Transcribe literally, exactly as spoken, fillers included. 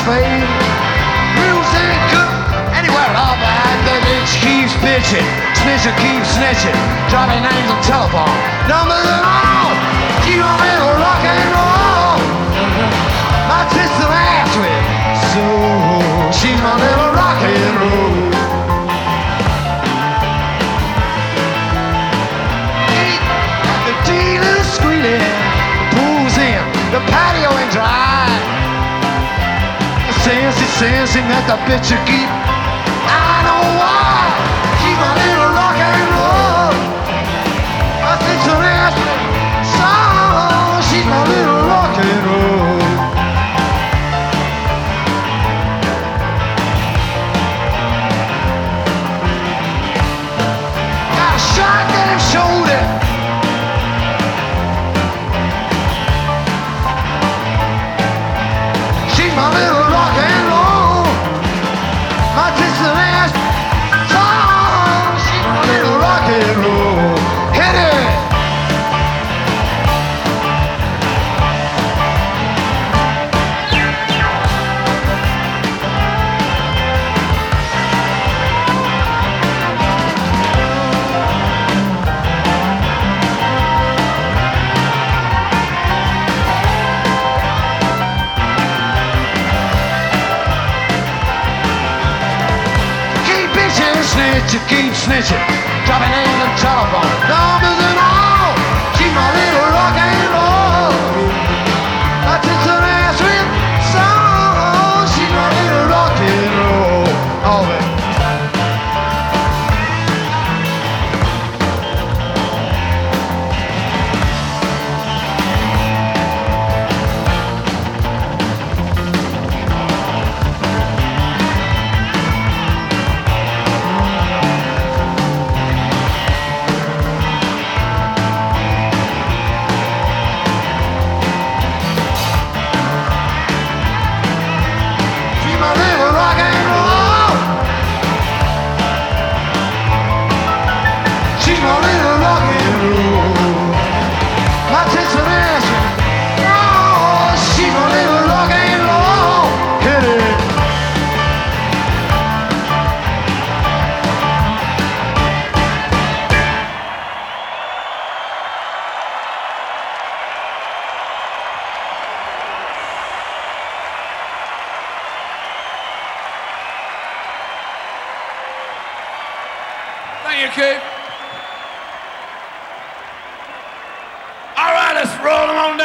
fade. Rules ain't good anywhere at all, but the bitch keeps bitching. Snitcher keeps snitching. Dropping names on telephone. Numbers and all. Keep on in rock and roll. My sister asked me, so she's my little rock and roll. The dealer's squealing, the pool's in, the patio ain't dry. The sensey sensing that the bitch you keep. I know why. She's my little rock and roll. My sister asked me, so she's my little rock and roll. Got a shotgun shoulder. My little rock and roll. My sister asked, oh, she's my little rock and roll. Hit it. You keep snitching, dropping names on telephone, numbers and all. Keep my little rock and roll. My sister asked me, so she's my little rock and roll. All of it. Thank you, Keith. All right, let's roll them on down.